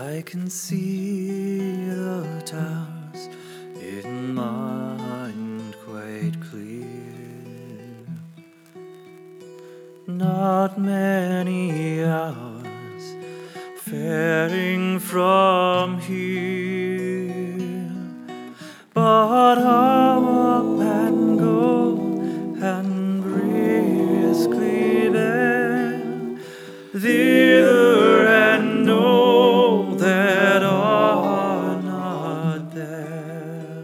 I can see the towers in mind quite clear. Not many hours faring from here, but up and go and briskly bear thither and know that are not there.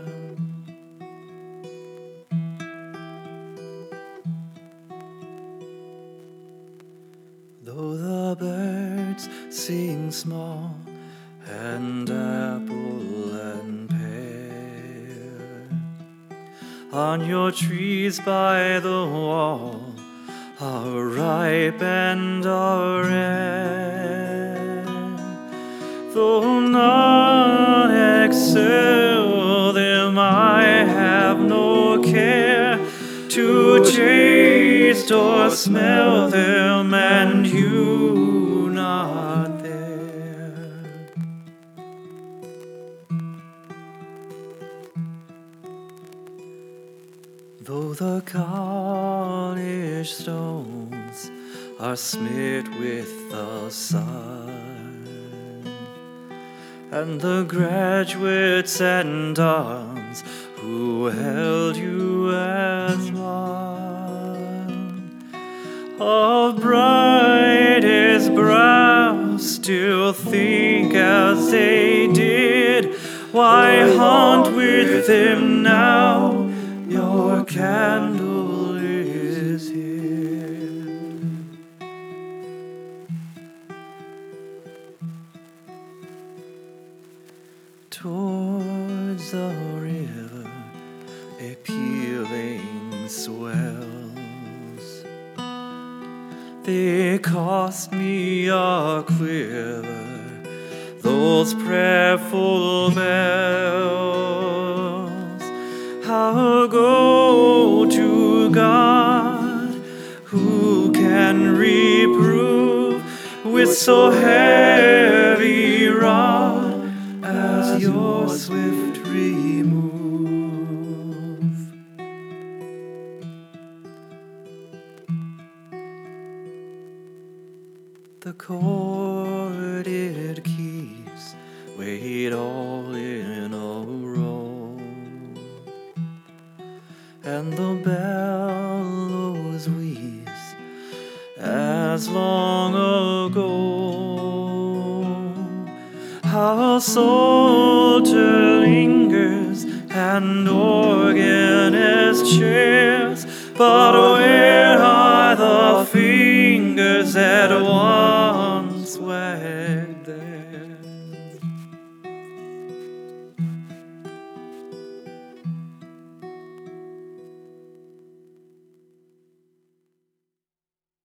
Though the birds sing small and apple and pear on your trees by the wall are ripe and are red, though none excel them, I have no care to taste or smell them, and you not there. Though the college stones are smit with the sun, and the graduates and arms who held you as one, of brightest brow still think as they did, why haunt with them now? Your candle is here. Towards the river a pealing swells, they cost me a quiver, those prayerful bells. How go to God, who can reprove with so heavy rod as your swift remove? The corded keys weighed all in a row, and the bellows wheeze as long ago. How Psalter lingers and organist chairs, but where are the fears